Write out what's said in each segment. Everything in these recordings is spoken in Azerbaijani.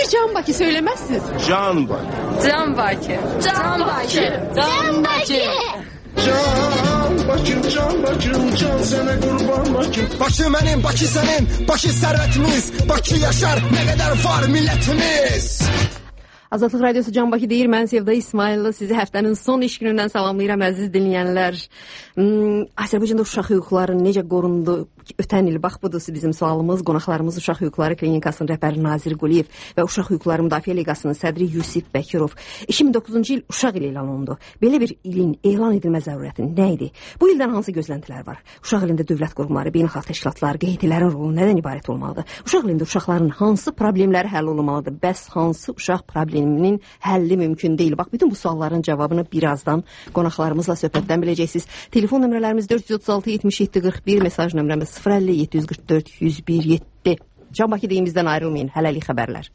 Niye Can Bakı söylemezsiniz? Can Bakı. Can Bakı. Can Bakı. Can Bakı. Can Bakım, can Bakım, can sana kurban Bakım. Bakı benim, Bakı senin, Bakı servetimiz, Bakı yaşar, ne kadar var milletimiz. Azadlıq Radiosu Can Bakı deyir, mən Sevda İsmail'la sizi həftənin son iş günündən salamlayıram əziz dinləyənlər. Azərbaycanda uşaq hüquqları necə qorundu? Ötən il, bax budur bizim sualımız. Qonaqlarımız Uşaq Hüquqları Klinikasının rəhbəri Nazir Quliyev və Uşaq Hüquqları Müdafiə Liqasının sədri Yusif Bəkirov. 2009-cu il uşaq ili elan olundu. Belə bir ilin elan edilmə zərurəti nə idi? Bu ildən hansı gözləntilər var? Uşaq ilində dövlət qurumları, beynəlxalq təşkilatlar, QHT-lərin rolu nədən ibarət olmalıdır? Uşaq ilində uşaqların hansı problemləri həll olunmalıdır? Bəs hansı uşaq probleminin həlli mümkün deyil? Bax, bütün bu sualların cavabını birazdan qonaqlarımızla söhbətdən biləcəksiniz. Telefon nömrələrimiz 436 77 41, mesaj nömrəmiz 050 744 101 7. Can Bakı deyimizdən ayrılmayın. Hələlik xəbərlər.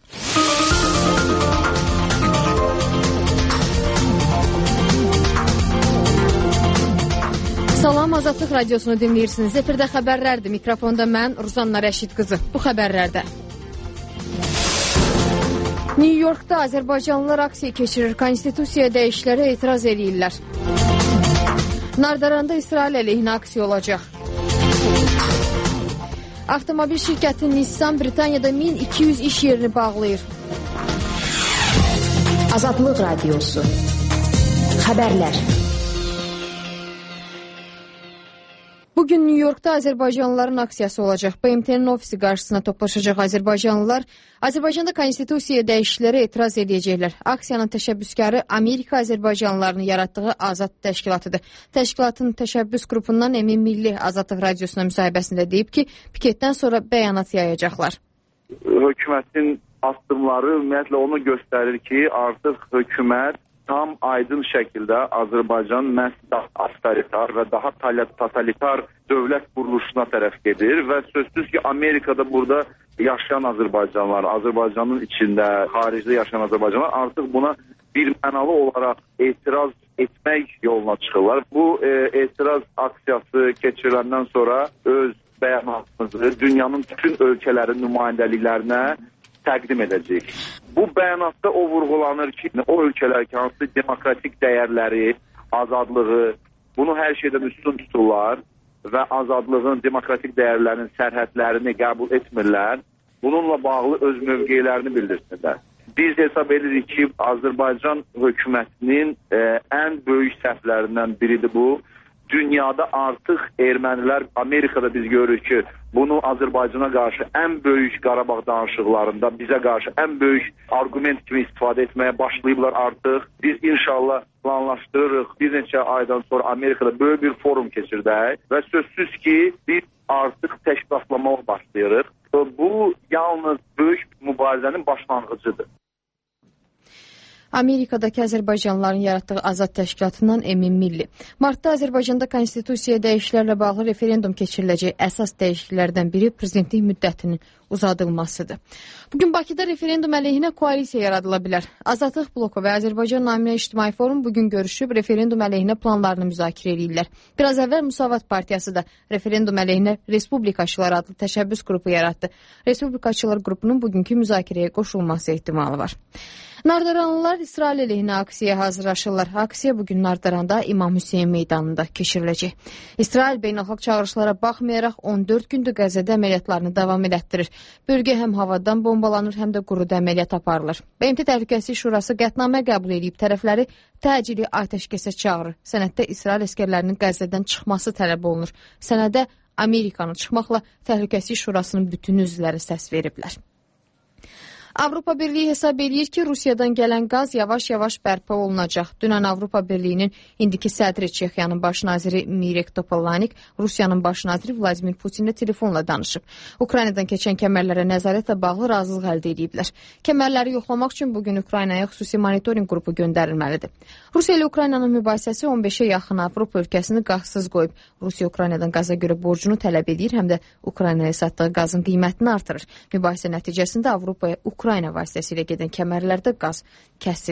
Salam, Azadlıq Radiosunu dinləyirsiniz. Efirdə xəbərlərdir. Mikrofonda mən Ruzanna Rəşid qızı. Bu xəbərlərdə New York'da Azərbaycanlılar aksiya keçirir. Konstitusiya dəyişikliklərə etiraz edirlər. Nardaranda İsrail əleyhinə aksiya olacaq. Avtomobil şirkəti Nissan Britaniyada 1200 iş yerini bağlayır. Azadlıq Radiosu. Xəbərlər. Bugün New York'da Azərbaycanlıların aksiyası olacaq. BMT-nin ofisi qarşısına toplaşacaq Azərbaycanlılar. Azərbaycanda konstitusiyaya dəyişikliklərə etiraz edəcəklər. Aksiyanın təşəbbüskarı Amerika Azərbaycanlılarını yaratdığı Azad təşkilatıdır. Təşkilatın təşəbbüs qrupundan Emin Milli Azadlıq Radiosuna müsahibəsində deyib ki, piketdən sonra bəyanat yayacaqlar. Hökumətin addımları ümumiyyətlə onu göstərir ki, artıq hökumət tam aydın şəkildə Azərbaycan məhz avtoritar və daha totalitar dövlət quruluşuna tərəf gedir və sözsüz ki, Amerikada burada yaşayan Azərbaycanlar, Azərbaycanın içində, xaricdə yaşayan Azərbaycanlar artıq buna bir mənalı olaraq etiraz etmək yoluna çıxırlar. Bu etiraz aksiyası keçiriləndən sonra öz bəyanatımızı dünyanın bütün ölkələrin nümayəndəliklərinə təqdim edəcək. Bu bəyanatda o vurğulanır ki, o ölkələr ki, hansı demokratik dəyərləri, azadlığı, bunu hər şeydən üstün tuturlar və azadlığın, demokratik dəyərlərin sərhədlərini qəbul etmirlər. Bununla bağlı öz mövqeylərini bildirsinlər. Biz hesab edirik ki, Azərbaycan hökumətinin ən böyük səhvlərindən biridir bu. Dünyada artıq ermənilər, Amerikada biz görürük ki, bunu Azərbaycana qarşı ən böyük Qarabağ danışıqlarında bizə qarşı ən böyük arqument kimi istifadə etməyə başlayıblar artıq. Biz inşallah planlaşdırırıq. Bir neçə aydan sonra Amerikada böyük bir forum keçirdək və sözsüz ki, biz artıq təşkilatlamaya başlayırıq. Bu yalnız böyük mübarizənin başlanğıcıdır. Amerikadakı Azərbaycanlıların yaratdığı Azad təşkilatından Emin Milli. Martda Azərbaycanda konstitusiyaya dəyişikliklərlə bağlı referendum keçiriləcək. Əsas dəyişikliklərdən biri prezidentlik müddətinin uzadılmasıdır. Bugün Bakıda referendum əleyhinə koalisiya yaradıla bilər. Azadlıq bloku və Azərbaycan Naminə İctimai Forum bugün görüşüb referendum əleyhinə planlarını müzakirə edirlər. Biraz əvvəl Müsavat Partiyası da referendum əleyhinə Respublikaçılar adlı təşəbbüs qrupu yaratdı. Respublikaçılar qrupunun bugünkü müzakirəyə qoşulması ehtimalı var. Nardaranlılar İsrail əleyhinə aksiyaya hazırlaşırlar. Aksiya bugün Nardaranda İmam Hüseyin meydanında keçiriləcək. İsrail beynəlxalq çağırışlara baxmayaraq 14 gündür Qəzzədə əməliyyatlarını davam elətdirir. Bölgə həm havadan bombalanır, həm də quruda əməliyyat aparılır. BMT Təhlükəsizlik Şurası qətnamə qəbul edib tərəfləri təcili atəşkəsə çağırır. Sənəddə İsrail əskərlərinin Qəzzədən çıxması tələb olunur. Sənədə Amerikanın çıxmaqla Təhlükəsizlik Şurasının bütün üzvləri səs veriblər. Avropa Birliyi hesab edir ki, Rusiyadan gələn qaz yavaş-yavaş bərpa olunacaq. Dünən Avropa Birliyinin indiki sədri Çexiyanın baş naziri Mirek Topollanik Rusiyanın baş naziri Vladimir Putinlə telefonla danışıb. Ukraynadan keçən kəmərlərə nəzarətlə bağlı razılıq əldə ediblər. Kəmərləri yoxlamaq üçün bugün Ukraynaya xüsusi monitorinq qrupu göndərilməlidir. Rusiya ilə Ukraynanın mübahisəsi 15-ə yaxın Avropa ölkəsini qazsız qoyub. Rusiya Ukraynadan qaza görə borcunu tələb edir, həm də Ukraynaya satdığı qazın qiymətini artırır. Mübahisə nəticəsində Avropaya Ukrayna vasitəsilə gedən kəmərlərdə qaz kəsilir.